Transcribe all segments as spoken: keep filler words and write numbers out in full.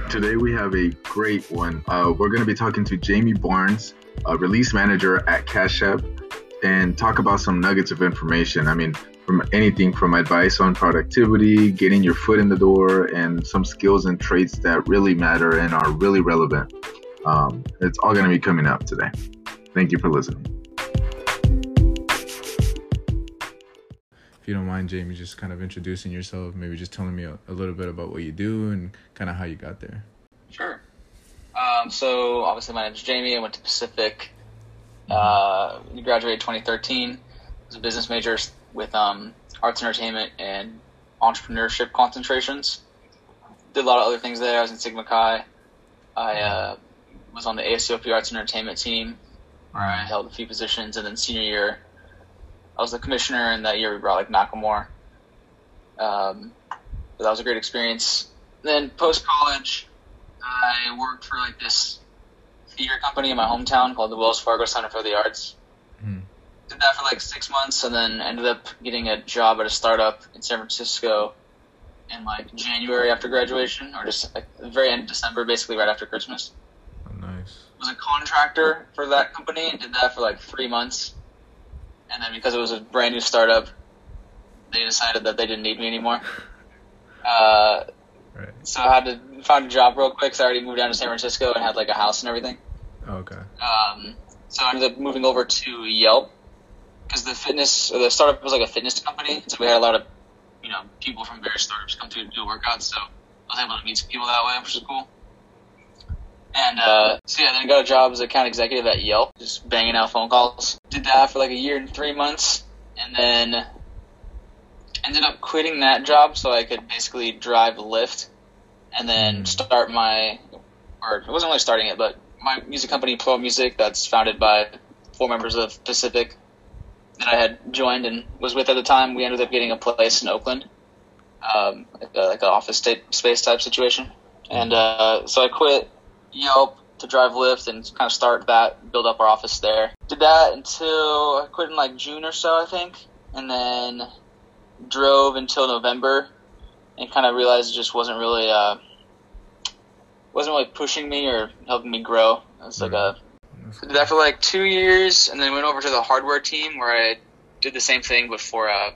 Today we have a great one. Uh, we're going to be talking to Jamie Barnes, a release manager at Cash App, and talk about some nuggets of information. I mean, from anything from advice on productivity, getting your foot in the door, and some skills and traits that really matter and are really relevant. Um, it's all going to be coming up today. Thank you for listening. If you don't mind, Jamie, just kind of introducing yourself, maybe just telling me a, a little bit about what you do and kind of how you got there. Sure. Um, so obviously my name is Jamie. I went to Pacific. Uh, graduated twenty thirteen. I was a business major with um, arts and entertainment and entrepreneurship concentrations. Did a lot of other things there. I was in Sigma Chi. I uh, was on the A S C O P Arts and Entertainment team, where I held a few positions. And then senior year, I was the commissioner, and that year we brought like Macklemore. Um, but that was a great experience. Then post college, I worked for like this theater company in my hometown called the Wells Fargo Center for the Arts. Mm. Did that for like six months, and then ended up getting a job at a startup in San Francisco in like January after graduation, or just like the very end of December, basically right after Christmas. Oh, nice. Was a contractor for that company and did that for like three months. And then because it was a brand new startup, they decided that they didn't need me anymore. Uh, right. So I had to find a job real quick, because I already moved down to San Francisco and had like a house and everything. Oh, okay. Um, so I ended up moving over to Yelp, because the fitness, or the startup was like a fitness company. So we had a lot of, you know, people from various startups come to do workouts. So I was able to meet some people that way, which is cool. And uh, so yeah, then I got a job as account executive at Yelp, just banging out phone calls. Did that for like a year and three months, and then ended up quitting that job so I could basically drive Lyft, and then start my, or it wasn't really starting it, but my music company, Plural Music, that's founded by four members of Pacific that I had joined and was with at the time. We ended up getting a place in Oakland, um, like, a, like an office space type situation. And uh, so I quit Yelp to drive Lyft and kind of start that, build up our office there. Did that until I quit in like June or so, I think, and then drove until November and kind of realized it just wasn't really uh, wasn't really pushing me or helping me grow. It was like a did that for like two years, and then went over to the hardware team where I did the same thing, but for uh,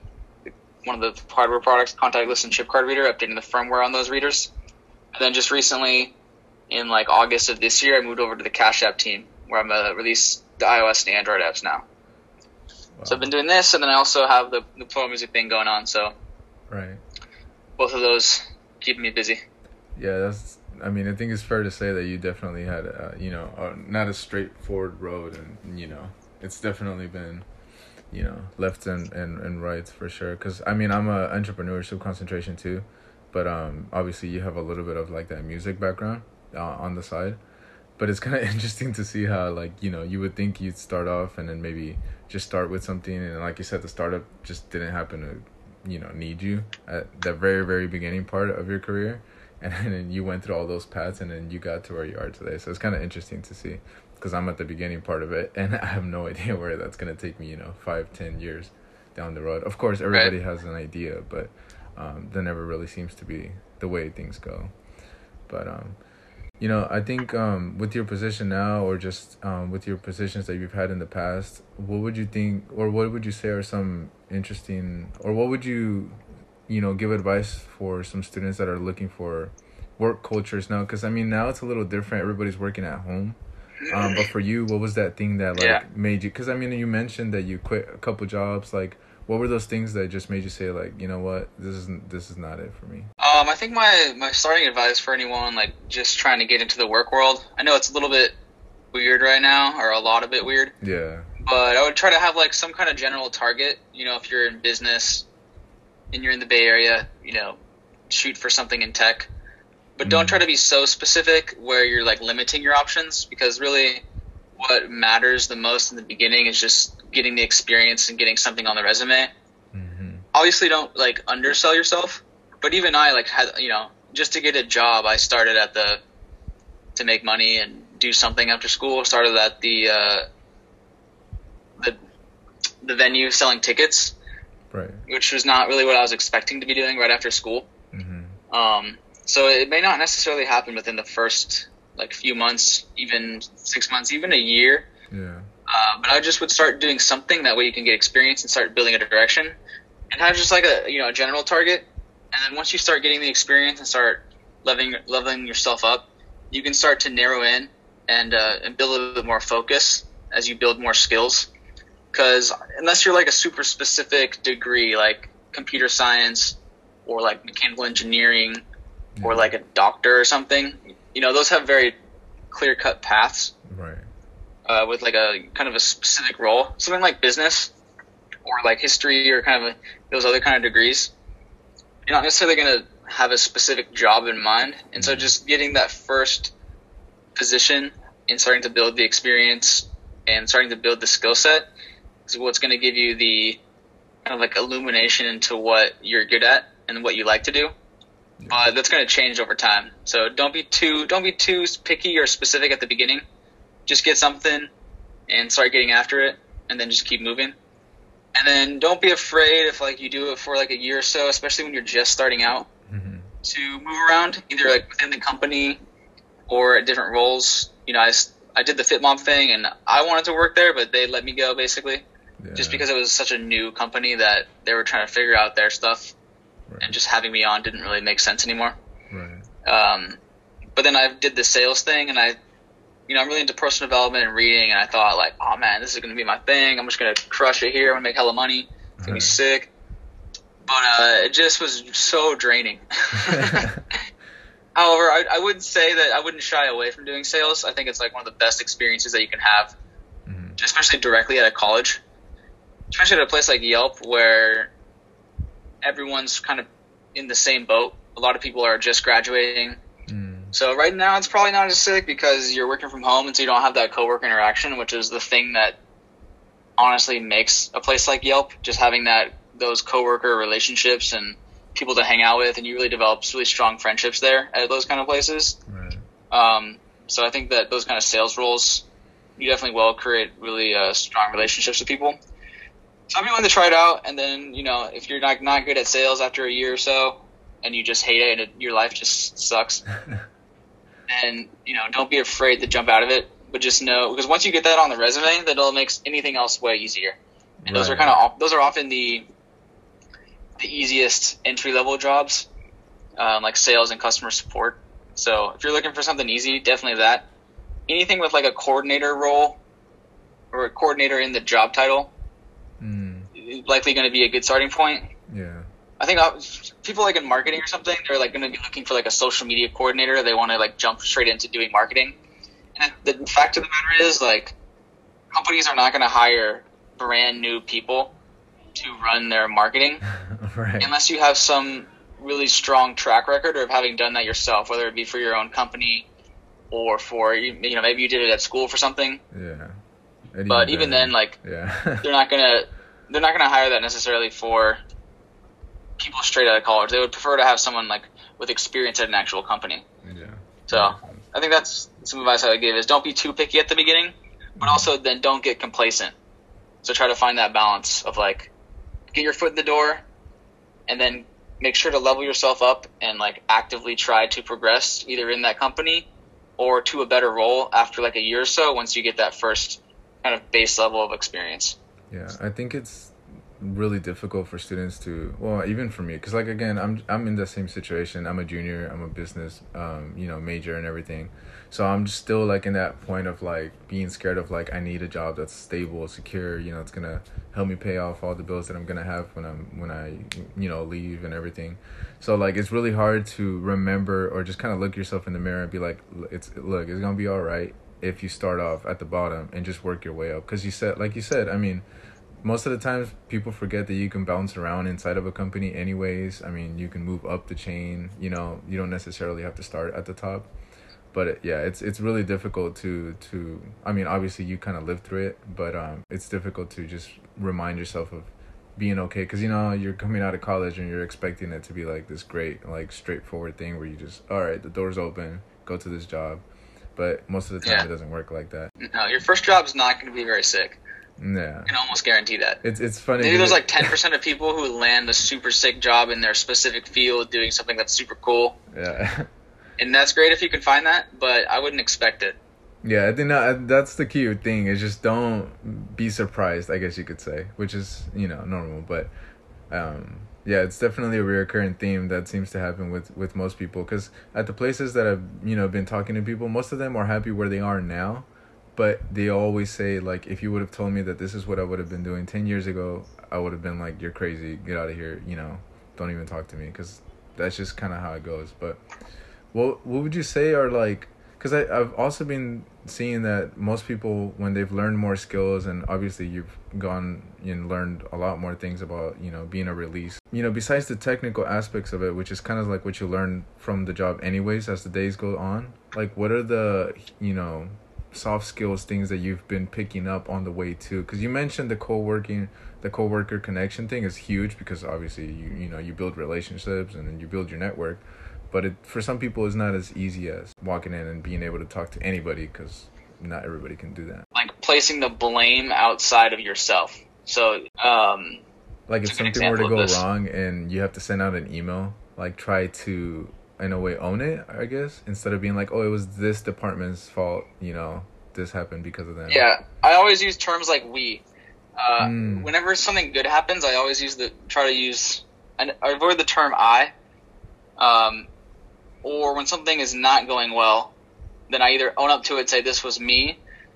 one of the hardware products, contactless and chip card reader, updating the firmware on those readers. And then just recently, in like August of this year, I moved over to the Cash App team, where I'm uh, release the iOS and Android apps now. Wow. So I've been doing this, and then I also have the, the Plural Music thing going on. So right, both of those keeping me busy. Yeah, that's. I mean, I think it's fair to say that you definitely had, uh, you know, uh, not a straightforward road, and you know, it's definitely been, you know, left and and, and right for sure. Because I mean, I'm a entrepreneurship concentration too, but um, obviously you have a little bit of like that music background uh, on the side. But it's kind of interesting to see how, like, you know, you would think you'd start off and then maybe just start with something, and like you said, the startup just didn't happen to, you know, need you at the very very beginning part of your career. And then you went through all those paths, and then you got to where you are today. So it's kind of interesting to see, because I'm at the beginning part of it, and I have no idea where that's going to take me, you know, five, ten years down the road. Of course, everybody right. has an idea, but um, that never really seems to be the way things go. But, um, you know, I think um, with your position now, or just um, with your positions that you've had in the past, what would you think, or what would you say are some interesting, or what would you... you know, give advice for some students that are looking for work cultures now? Because, I mean, now it's a little different. Everybody's working at home. Um, but for you, what was that thing that, like, yeah. made you... Because, I mean, you mentioned that you quit a couple jobs. Like, what were those things that just made you say, like, you know what, this isn't, this is not it for me? Um, I think my, my starting advice for anyone, like, just trying to get into the work world, I know it's a little bit weird right now, or a lot of it weird. Yeah. But I would try to have, like, some kind of general target. You know, if you're in business and you're in the Bay Area, you know, shoot for something in tech. But don't try to be so specific where you're, like, limiting your options, because really what matters the most in the beginning is just getting the experience and getting something on the resume. Mm-hmm. Obviously, don't, like, undersell yourself. But even I, like, had, you know, just to get a job, I started at the, to make money and do something after school, started at the, uh, the, the venue selling tickets. Right. Which was not really what I was expecting to be doing right after school. Mm-hmm. Um, So it may not necessarily happen within the first like few months, even six months, even a year. Yeah. Uh, but I just would start doing something that way you can get experience and start building a direction, and have just like a you know a general target. And then once you start getting the experience and start leveling leveling yourself up, you can start to narrow in and uh, and build a little bit more focus as you build more skills. Because unless you're like a super specific degree, like computer science or like mechanical engineering Yeah. or like a doctor or something, you know, those have very clear cut paths. Right. Uh, with like a kind of a specific role, something like business or like history or kind of a, those other kind of degrees, you're not necessarily going to have a specific job in mind. And so just getting that first position and starting to build the experience and starting to build the skill set is what's going to give you the kind of like illumination into what you're good at and what you like to do. Yeah. But that's going to change over time. So don't be too don't be too picky or specific at the beginning. Just get something and start getting after it, and then just keep moving. And then don't be afraid if like you do it for like a year or so, especially when you're just starting out, Mm-hmm. to move around either like within the company or at different roles. You know, I, s- I did the FitMob thing, and I wanted to work there, but they let me go basically, Yeah. just because it was such a new company that they were trying to figure out their stuff, Right. and just having me on didn't really make sense anymore. Right. Um, but then I did the sales thing, and I, you know, I'm really into personal development and reading, and I thought like, oh man, this is going to be my thing. I'm just going to crush it here. I'm going to make hella money. It's going to be Right. sick. But uh, it just was so draining. However, I, I would say that I wouldn't shy away from doing sales. I think it's like one of the best experiences that you can have, Mm-hmm. especially directly at a college, especially at a place like Yelp where everyone's kind of in the same boat. A lot of people are just graduating. Mm. So right now it's probably not as sick because you're working from home, and so you don't have that coworker interaction, which is the thing that honestly makes a place like Yelp, just having that those coworker relationships and people to hang out with, and you really develop really strong friendships there at those kind of places. Right. Um, so I think that those kind of sales roles, you definitely will create really uh, strong relationships with people. So I'd be willing to try it out, and then, you know, if you're not not good at sales after a year or so, and you just hate it, and it, your life just sucks, and, you know, don't be afraid to jump out of it, but just know, because once you get that on the resume, that it'll make anything else way easier. And those are Right. kind of, those are often the, the easiest entry level jobs, um, like sales and customer support. So if you're looking for something easy, definitely that. Anything with like a coordinator role or a coordinator in the job title, Mm. is likely going to be a good starting point. Yeah. I think uh, people like in marketing or something, they're like going to be looking for like a social media coordinator. They want to like jump straight into doing marketing. And the fact of the matter is, like, companies are not going to hire brand new people to run their marketing Right. unless you have some really strong track record of having done that yourself, whether it be for your own company or for, you you know, maybe you did it at school for something. Yeah. And But even then, like, yeah. they're not gonna they're not gonna hire that necessarily for people straight out of college. They would prefer to have someone like with experience at an actual company. Yeah. So I think that's some advice I would give is don't be too picky at the beginning, but also then don't get complacent. So try to find that balance of like get your foot in the door, and then make sure to level yourself up and like actively try to progress either in that company or to a better role after like a year or so once you get that first kind of base level of experience. Yeah, I think it's really difficult for students to, well, even for me, because like again, I'm I'm in the same situation. I'm a junior. I'm a business, um, you know, major and everything. So I'm just still like in that point of like being scared of like I need a job that's stable, secure. You know, it's gonna help me pay off all the bills that I'm gonna have when I'm when I you know leave and everything. So like it's really hard to remember or just kind of look yourself in the mirror and be like, it's look, it's gonna be all right if you start off at the bottom and just work your way up. Because you said, like you said, I mean, most of the times people forget that you can bounce around inside of a company anyways. I mean, you can move up the chain, you know, you don't necessarily have to start at the top. But it, yeah, it's it's really difficult to, to I mean, obviously you kind of lived through it, but um, it's difficult to just remind yourself of being okay. Because, you know, you're coming out of college and you're expecting it to be like this great, like straightforward thing where you just, all right, the door's open, go to this job. But most of the time Yeah. it doesn't work like that. No, your first job is not going to be very sick. Yeah. I can almost guarantee that. It's it's funny. Maybe there's like ten percent of people who land a super sick job in their specific field doing something that's super cool. Yeah. And that's great if you can find that, but I wouldn't expect it. Yeah, I think that, that's the key thing is just don't be surprised, I guess you could say, which is, you know, normal. But, um, yeah, it's definitely a recurring theme that seems to happen with, with most people. Because at the places that I've, you know, been talking to people, most of them are happy where they are now. But they always say, like, if you would have told me that this is what I would have been doing ten years ago, I would have been like, you're crazy, get out of here, you know, don't even talk to me. Because that's just kind of how it goes. But what, what would you say are, like, because I've also been seeing that most people, when they've learned more skills, and obviously you've gone and learned a lot more things about, you know, being a release, you know, besides the technical aspects of it, which is kind of like what you learn from the job anyways as the days go on, like what are the, you know, soft skills things that you've been picking up on the way too? Because you mentioned the co-working, the co-worker connection thing is huge because obviously you, you know, you build relationships and then you build your network. But it, for some people, it's not as easy as walking in and being able to talk to anybody because not everybody can do that. Like placing the blame outside of yourself. So, um, like if something were to go wrong and you have to send out an email, like try to, in a way, own it, I guess, instead of being like, oh, it was this department's fault, you know, this happened because of them. Yeah, I always use terms like we. Uh, mm. Whenever something good happens, I always use the, try to use, I avoid the term I. Um, Or when something is not going well, then I either own up to it, say this was me,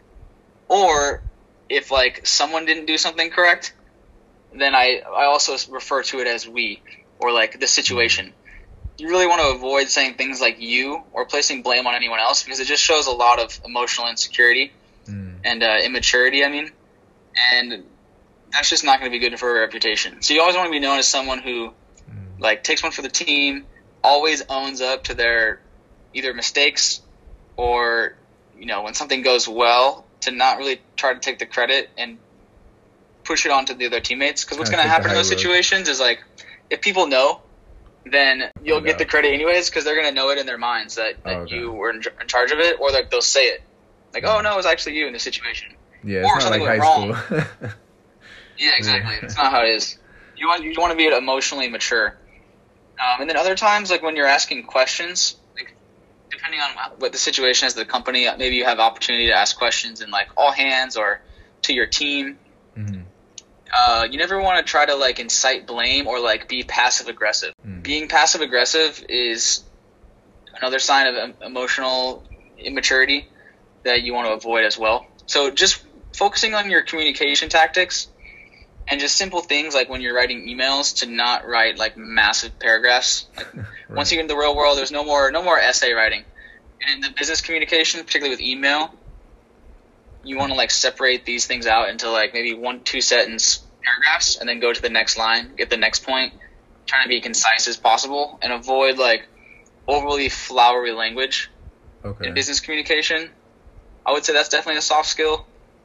or if like someone didn't do something correct, then I, I also refer to it as we, or like the situation. You really want to avoid saying things like you or placing blame on anyone else because it just shows a lot of emotional insecurity mm. and uh, immaturity, I mean, and that's just not going to be good for a reputation. So you always want to be known as someone who mm. like takes one for the team, always owns up to their either mistakes or, you know, when something goes well, to not really try to take the credit and push it onto the other teammates. Because what's going to happen in those road. situations is, like, if people know, then you'll get the credit anyways because they're going to know it in their minds that, that oh, okay. you were in, in charge of it, or like they'll say it. Like, oh, no, it was actually you in this situation. Yeah, or it's something not like went high wrong. school. Yeah, exactly. Yeah. It's not how it is. You want, you want to be emotionally mature. Um, and then other times, like when you're asking questions, like depending on what the situation is, the company, maybe you have opportunity to ask questions in like all hands or to your team. Mm-hmm. Uh, you never want to try to like incite blame or like be passive aggressive. Mm-hmm. Being passive aggressive is another sign of emotional immaturity that you want to avoid as well. So just focusing on your communication tactics. And just simple things like when you're writing emails to not write like massive paragraphs. Like right. Once you get in the real world, there's no more no more essay writing. And in the business communication, particularly with email, you want to like separate these things out into like maybe one, two sentence paragraphs, and then go to the next line, get the next point. Trying to be concise as possible and avoid like overly flowery language okay. in business communication. I would say that's definitely a soft skill.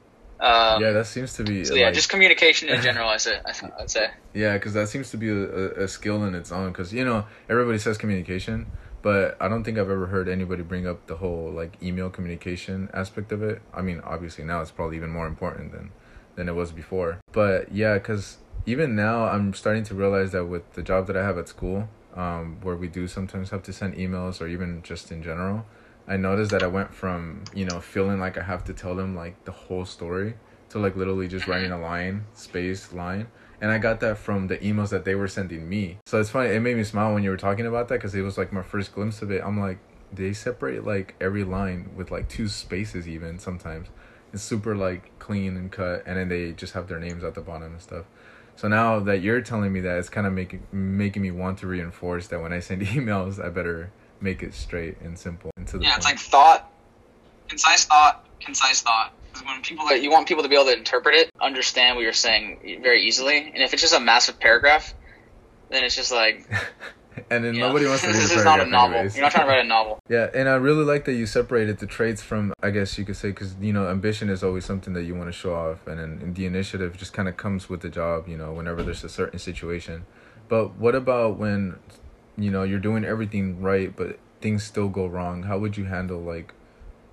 Um, yeah, that seems to be. So yeah, like, just communication in general. I say, I'd say. Yeah, because that seems to be a, a skill in its own. Because you know, everybody says communication, but I don't think I've ever heard anybody bring up the whole like email communication aspect of it. I mean, obviously now it's probably even more important than than it was before. But yeah, because even now I'm starting to realize that with the job that I have at school, um, where we do sometimes have to send emails or even just in general. I noticed that I went from, you know, feeling like I have to tell them, like, the whole story to, like, literally just writing a line, space, line. And I got that from the emails that they were sending me. So it's funny. It made me smile when you were talking about that because it was, like, my first glimpse of it. I'm like, they separate, like, every line with, like, two spaces even sometimes. It's super, like, clean and cut. And then they just have their names at the bottom and stuff. So now that you're telling me that, it's kind of making making me want to reinforce that when I send emails, I better make it straight and simple and to the yeah, point. It's like thought, concise thought, concise thought. Because when people, you want people to be able to interpret it, understand what you're saying very easily. And if it's just a massive paragraph, then it's just like. And then you nobody know, wants to read this a is not a novel. anyways. You're not trying to write a novel. Yeah, and I really like that you separated the traits from, I guess you could say, because, you know, ambition is always something that you want to show off. And then and the initiative just kind of comes with the job, you know, whenever there's a certain situation. But what about when, you know, you're doing everything right, but things still go wrong? How would you handle, like,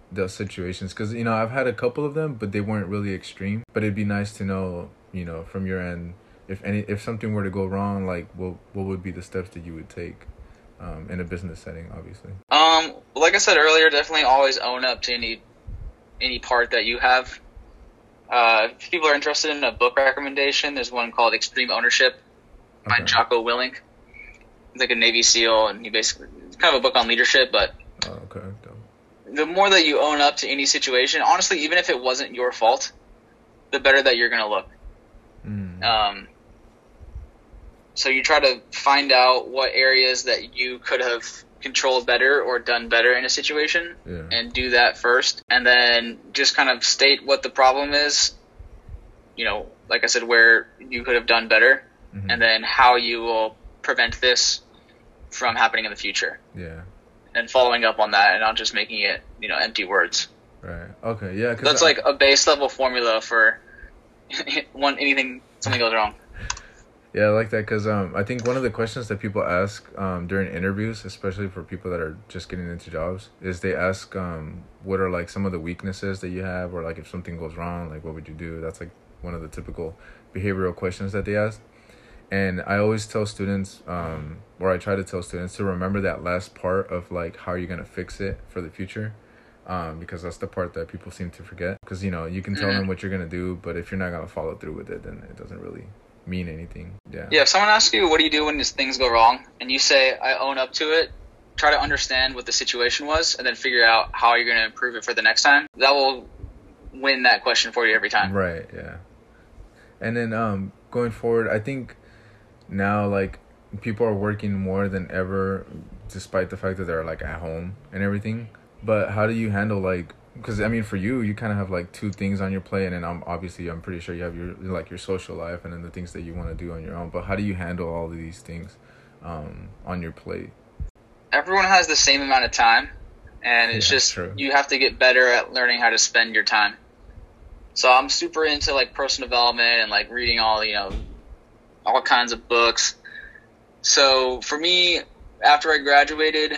those situations, because you know I've had a couple of them, but they weren't really extreme. But it'd be nice to know, you know, from your end, if any if something were to go wrong, like what what would be the steps that you would take um, in a business setting, obviously. Um, like I said earlier, definitely always own up to any any part that you have. Uh, if people are interested in a book recommendation, there's one called Extreme Ownership by Okay. Jocko Willink. He's like a Navy SEAL, and he basically it's kind of a book on leadership. But Oh, okay. Dope. the more that you own up to any situation, honestly, even if it wasn't your fault, the better that you're gonna look. Mm. Um, so you try to find out what areas that you could have controlled better or done better in a situation, Yeah. and do that first, and then just kind of state what the problem is, you know, like I said, where you could have done better, Mhm. and then how you will prevent this from happening in the future, Yeah. and following up on that, and not just making it, you know, empty words. Right. Okay. Yeah. 'Cause That's I- like a base level formula for one anything something goes wrong. Yeah, I like that, because um, I think one of the questions that people ask um, during interviews, especially for people that are just getting into jobs, is they ask um, what are like some of the weaknesses that you have, or like if something goes wrong, like what would you do? That's like one of the typical behavioral questions that they ask. And I always tell students, um, or I try to tell students to remember that last part of like how you're going to fix it for the future. Um, because that's the part that people seem to forget. Because, you know, you can tell Mhm. them what you're going to do, but if you're not going to follow through with it, then it doesn't really mean anything. Yeah. Yeah, if someone asks you, what do you do when these things go wrong? And you say, I own up to it, try to understand what the situation was, and then figure out how you're going to improve it for the next time. That will win that question for you every time. Right, yeah. And then um, going forward, I think now, like, people are working more than ever, despite the fact that they're, like, at home and everything. But how do you handle, like, because, I mean, for you, you kind of have, like, two things on your plate, and then I'm obviously, I'm pretty sure you have your, like, your social life and then the things that you want to do on your own. But how do you handle all of these things um, on your plate? Everyone has the same amount of time, and it's Yeah, just true. you have to get better at learning how to spend your time. So I'm super into like personal development and like reading all, you know, all kinds of books. So for me, after I graduated,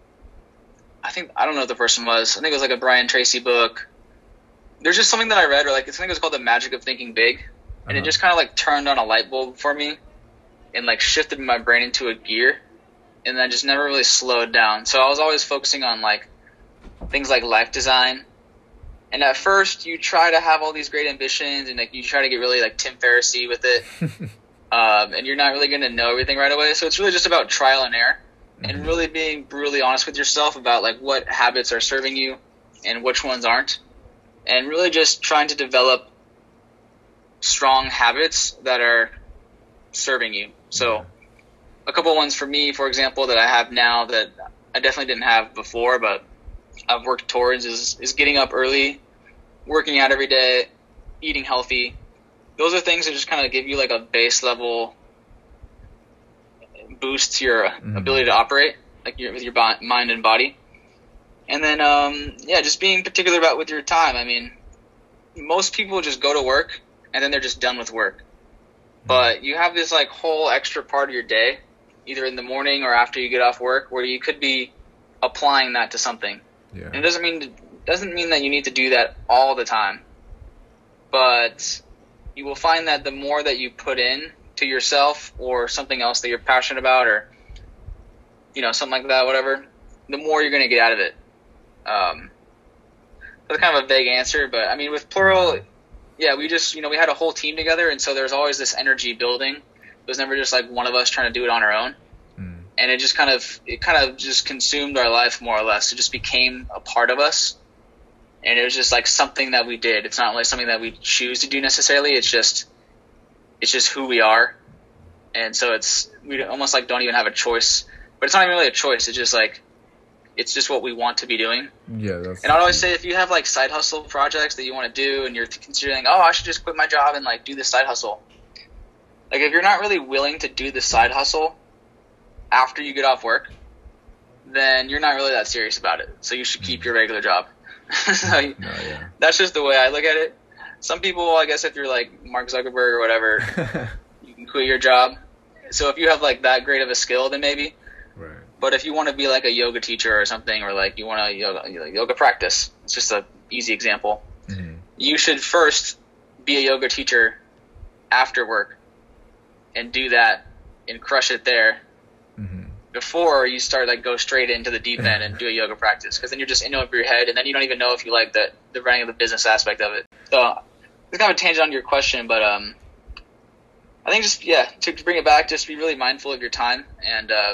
I think I don't know what the person was. I think it was like a Brian Tracy book. There's just something that I read, or like I think it was called The Magic of Thinking Big, and it Uh-huh. just kind of like turned on a light bulb for me, and like shifted my brain into a gear, and then just never really slowed down. So I was always focusing on like things like life design. And at first, you try to have all these great ambitions, and like you try to get really like Tim Ferriss-y with it, um, and you're not really going to know everything right away. So it's really just about trial and error, and Mhm. really being brutally honest with yourself about like what habits are serving you and which ones aren't, and really just trying to develop strong habits that are serving you. So Yeah. a couple ones for me, for example, that I have now that I definitely didn't have before, but I've worked towards is, is getting up early, working out every day, eating healthy. Those are things that just kind of give you like a base level boost to your Mhm. ability to operate, like your, with your bo- mind and body. And then, um, yeah, just being particular about with your time. I mean, most people just go to work and then they're just done with work. But you have this like whole extra part of your day, either in the morning or after you get off work, where you could be applying that to something. Yeah. And it doesn't mean doesn't mean that you need to do that all the time, but you will find that the more that you put in to yourself or something else that you're passionate about, or you know something like that, whatever, the more you're going to get out of it. Um, that's kind of a vague answer, but I mean with Plural, yeah, we just you know we had a whole team together, and so there's always this energy building. It was never just like one of us trying to do it on our own. Mm. And it just kind of it kind of just consumed our life more or less. It just became a part of us, and it was just like something that we did. It's not like something that we choose to do necessarily. It's just it's just who we are, and so it's we almost like don't even have a choice. But it's not even really a choice. It's just like it's just what we want to be doing. Yeah, that's. And I'd always say if you have like side hustle projects that you want to do, and you're considering, oh, I should just quit my job and like do this side hustle. Like if you're not really willing to do the side hustle after you get off work, then you're not really that serious about it. So you should keep your regular job. So you- No, yeah. that's just the way I look at it. Some people, I guess if you're like Mark Zuckerberg or whatever, you can quit your job. So if you have like that great of a skill, then maybe. Right. But if you want to be like a yoga teacher or something, or like you want to yoga, yoga practice, it's just an easy example. Mm-hmm. You should first be a yoga teacher after work and do that and crush it there mm-hmm. before you start like go straight into the deep end and do a yoga practice, because then you're just in over your head and then you don't even know if you like the, the running of the business aspect of it. So it's kind of a tangent on your question, but um, I think just, yeah, to, to bring it back, just be really mindful of your time and uh,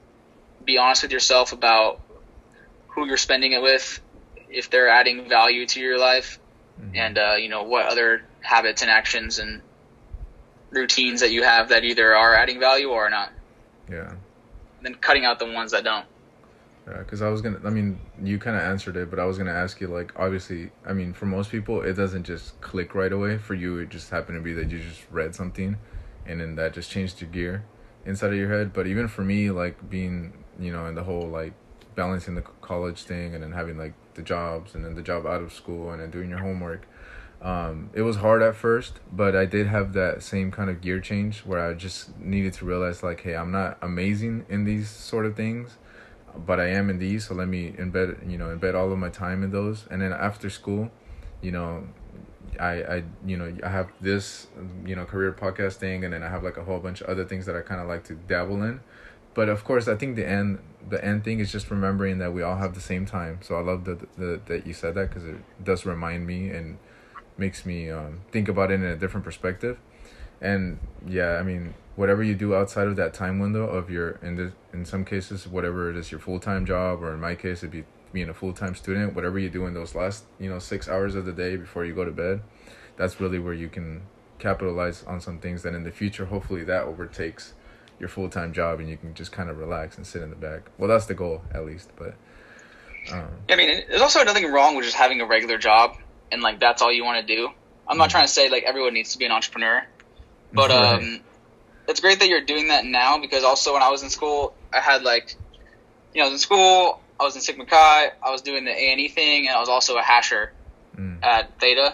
be honest with yourself about who you're spending it with, if they're adding value to your life, mm-hmm. and, uh, you know, what other habits and actions and routines that you have that either are adding value or not. Yeah. And then cutting out the ones that don't. Yeah, because I was going to, I mean, you kind of answered it, but I was going to ask you, like, obviously, I mean, for most people, it doesn't just click right away. For you, it just happened to be that you just read something, and then that just changed your gear inside of your head. But even for me, like, being, you know, in the whole, like, balancing the college thing and then having, like, the jobs and then the job out of school and then doing your homework, um, it was hard at first, but I did have that same kind of gear change where I just needed to realize, like, hey, I'm not amazing in these sort of things, but I am in these, so let me embed, you know, embed all of my time in those. And then after school, you know, I, I, you know, I have this, you know, career podcast thing, and then I have like a whole bunch of other things that I kind of like to dabble in. But of course, I think the end, the end thing is just remembering that we all have the same time. So I love that the, that you said that, because it does remind me and makes me um, think about it in a different perspective. And yeah, I mean, whatever you do outside of that time window of your, in this, in some cases, whatever it is, your full-time job, or in my case, it'd be being a full-time student, whatever you do in those last, you know, six hours of the day before you go to bed, that's really where you can capitalize on some things that in the future, hopefully that overtakes your full-time job and you can just kind of relax and sit in the back. Well, that's the goal, at least, but... Um, I mean, there's also nothing wrong with just having a regular job and, like, that's all you want to do. I'm not trying to say, like, everyone needs to be an entrepreneur, but um, right. It's great that you're doing that now, because also when I was in school, I had, like, you know, I was in school, I was in Sigma Chi, I was doing the A and E thing, and I was also a hasher mm. at Theta.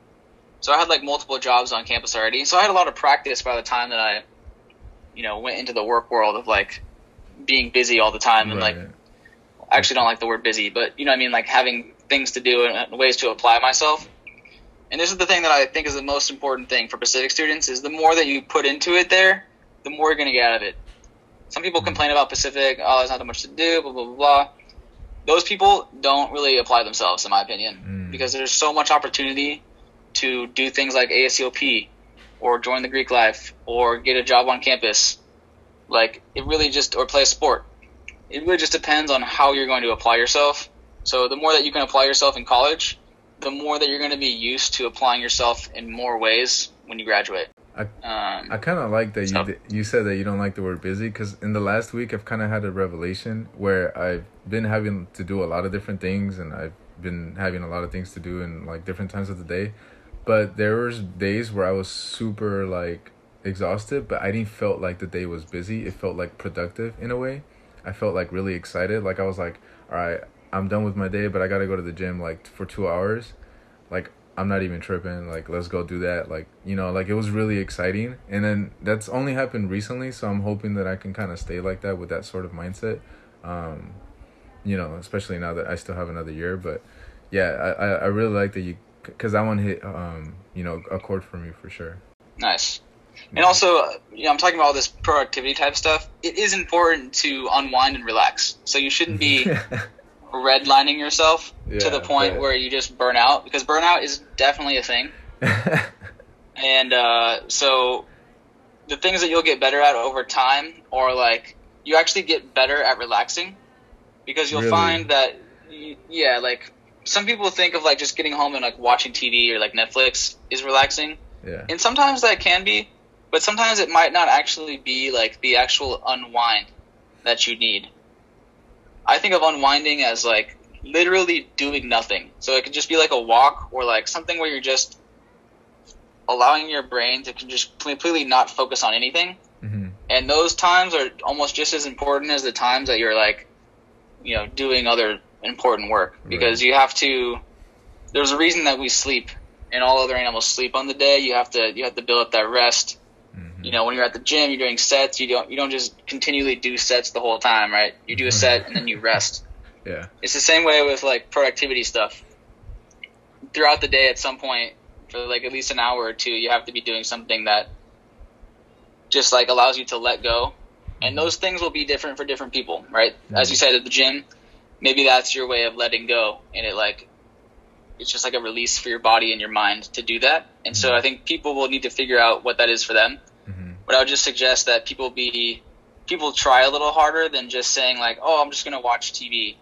So I had, like, multiple jobs on campus already. So I had a lot of practice by the time that I, you know, went into the work world of, like, being busy all the time. And, right. like, I actually don't like the word busy, but, you know what I mean, like, having things to do and ways to apply myself. And this is the thing that I think is the most important thing for Pacific students, is the more that you put into it there, the more you're going to get out of it. Some people complain about Pacific, oh, there's not that much to do, blah, blah, blah, blah. Those people don't really apply themselves, in my opinion, mm. because there's so much opportunity to do things like A S C O P or join the Greek life or get a job on campus. Like, it really just, or play a sport. It really just depends on how you're going to apply yourself. So the more that you can apply yourself in college, the more that you're going to be used to applying yourself in more ways when you graduate. I um, I kind of like that so. you you said that you don't like the word busy, because in the last week I've kind of had a revelation where I've been having to do a lot of different things, and I've been having a lot of things to do in like different times of the day. But there was days where I was super like exhausted, but I didn't felt like the day was busy. It felt like productive in a way. I felt like really excited. Like I was like, all right, I'm done with my day, but I got to go to the gym like for two hours. Like, I'm not even tripping. Like, let's go do that. Like, you know, like it was really exciting. And then that's only happened recently. So I'm hoping that I can kind of stay like that with that sort of mindset. Um, you know, especially now that I still have another year. But yeah, I, I really like that you, because that one hit, um, you know, a chord for me for sure. Nice. And also, you know, I'm talking about all this productivity type stuff. It is important to unwind and relax. So you shouldn't be redlining yourself yeah, to the point but... where you just burn out, because burnout is definitely a thing. And uh, so the things that you'll get better at over time are like, you actually get better at relaxing, because you'll really? find that, yeah, like some people think of like just getting home and like watching T V or like Netflix is relaxing. Yeah. And sometimes that can be, but sometimes it might not actually be like the actual unwind that you need. I think of unwinding as like literally doing nothing. So it could just be like a walk, or like something where you're just allowing your brain to just completely not focus on anything. Mm-hmm. And those times are almost just as important as the times that you're like, you know, doing other important work. Right. Because you have to, there's a reason that we sleep and all other animals sleep on the day. You have to, you have to build up that rest. Mm. Mm-hmm. You know, when you're at the gym, you're doing sets. You don't you don't just continually do sets the whole time, right? You do a set and then you rest. Yeah. It's the same way with like productivity stuff. Throughout the day, at some point, for like at least an hour or two, you have to be doing something that just like allows you to let go. And those things will be different for different people, right? Mm-hmm. As you said at the gym, maybe that's your way of letting go, and it like it's just like a release for your body and your mind to do that. And mm-hmm. so I think people will need to figure out what that is for them. Mm-hmm. But I would just suggest that people be people try a little harder than just saying like, oh, I'm just gonna watch T V.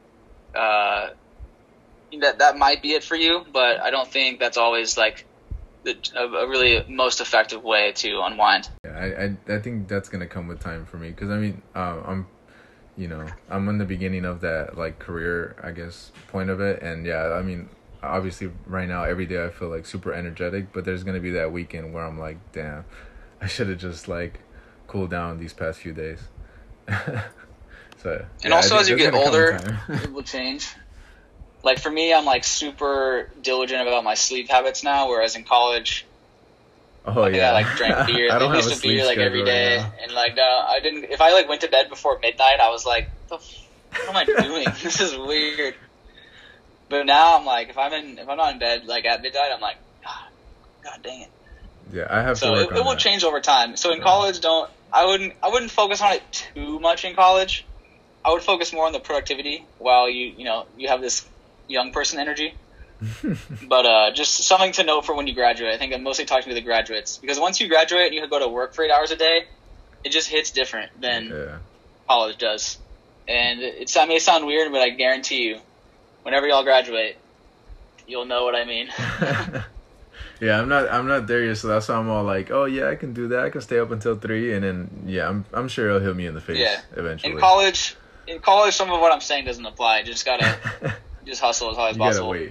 Uh, that that might be it for you, but I don't think that's always like the, a, a really most effective way to unwind. Yeah, I, I I think that's gonna come with time for me, because I mean, uh, I'm, you know, I'm in the beginning of that like career, I guess, point of it, and yeah, I mean, obviously right now every day I feel like super energetic, but there's gonna be that weekend where I'm like, damn, I should have just like cooled down these past few days. So, and yeah, also as you get older, it will change. Like for me, I'm like super diligent about my sleep habits now, whereas in college, oh I yeah, I like drank beer. I don't I have used a to beer like every day, right and like uh, I didn't. If I like went to bed before midnight, I was like, what, the f- what am I doing? This is weird. But now I'm like, if I'm in, if I'm not in bed like at midnight, I'm like, God, God dang it. Yeah, I have so to work it, on it will that. change over time. So in yeah. college, don't I wouldn't I wouldn't focus on it too much in college. I would focus more on the productivity while you you know you have this young person energy. But uh, just something to note for when you graduate. I think I'm mostly talking to the graduates, because once you graduate and you go to work for eight hours a day, it just hits different than yeah. college does. And it, it may sound weird, but I guarantee you, whenever y'all graduate, you'll know what I mean. Yeah, I'm not I'm not there yet, so that's why I'm all like, oh yeah, I can do that. I can stay up until three, and then yeah, I'm I'm sure it'll hit me in the face yeah. eventually. In college, in college, some of what I'm saying doesn't apply. You just gotta just hustle as hard as you possible. gotta wait.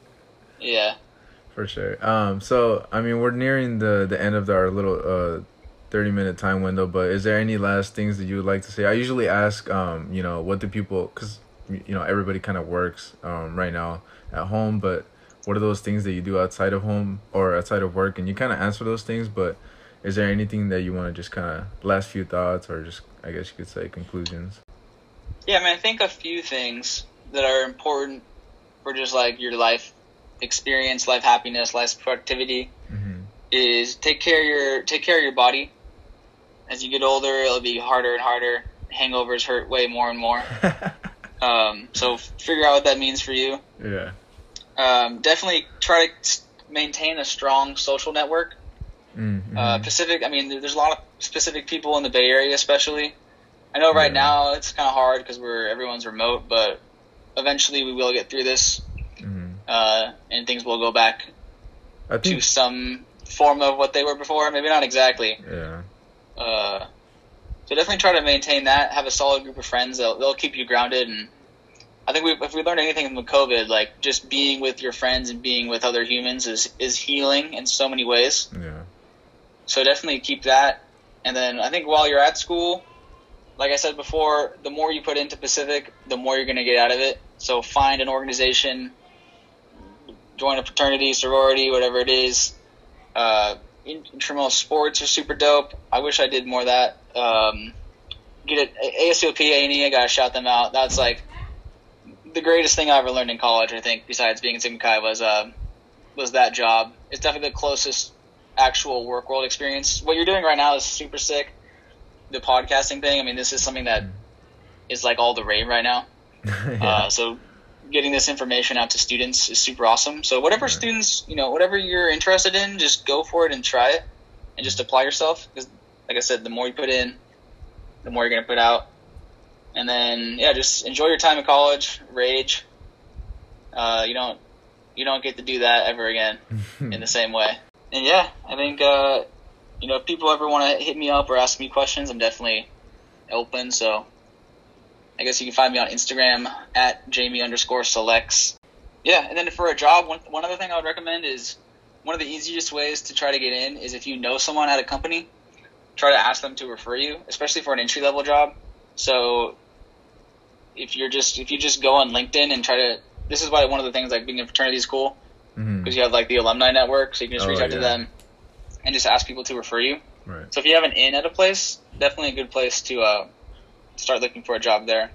Yeah. For sure. Um. So I mean, we're nearing the the end of our little uh thirty minute time window, but is there any last things that you would like to say? I usually ask, um, you know, what do people, because you know everybody kind of works um right now at home, but what are those things that you do outside of home or outside of work? And you kind of answer those things, but is there anything that you want to just kind of last few thoughts, or just, I guess you could say, conclusions? Yeah, I mean, I think a few things that are important for just like your life experience, life happiness, life productivity mm-hmm. is take care of your take care of your body. As you get older, it'll be harder and harder. Hangovers hurt way more and more. um, so figure out what that means for you. Yeah. Um, definitely try to maintain a strong social network. Mm-hmm. Uh, Pacific, I mean, there's a lot of specific people in the Bay Area, especially. I know right yeah. now it's kind of hard because we're everyone's remote, but eventually we will get through this, mm-hmm. uh, and things will go back I think... to some form of what they were before. Maybe not exactly. Yeah. Uh, so definitely try to maintain that. Have a solid group of friends. They'll they'll keep you grounded, and I think we, if we learned anything from COVID, like just being with your friends and being with other humans is, is healing in so many ways. Yeah. So definitely keep that. And then I think while you're at school, like I said before, the more you put into Pacific, the more you're going to get out of it. So find an organization, join a fraternity, sorority, whatever it is. Uh, intramural sports are super dope. I wish I did more of that. Um, get it, A S C O P, A and E, I got to shout them out. That's like the greatest thing I ever learned in college, I think, besides being in Sigma Chi, was uh, was that job. It's definitely the closest actual work world experience. What you're doing right now is super sick. The podcasting thing, I mean, this is something that is like all the rave right now. yeah. uh, so getting this information out to students is super awesome. So whatever yeah. students, you know, whatever you're interested in, just go for it and try it and just apply yourself. Because, like I said, the more you put in, the more you're going to put out. And then, yeah, just enjoy your time in college, rage. Uh, you don't you don't get to do that ever again in the same way. And, yeah, I think, uh, you know, if people ever want to hit me up or ask me questions, I'm definitely open. So I guess you can find me on Instagram at Jamie underscore selects. Yeah, and then for a job, one, one other thing I would recommend is one of the easiest ways to try to get in is if you know someone at a company, try to ask them to refer you, especially for an entry-level job. So if you're just if you just go on LinkedIn and try to, this is why one of the things like being in fraternity is cool, because mm-hmm. you have like the alumni network, so you can just oh, reach out yeah. to them and just ask people to refer you. Right. So if you have an in at a place, definitely a good place to uh, start looking for a job there.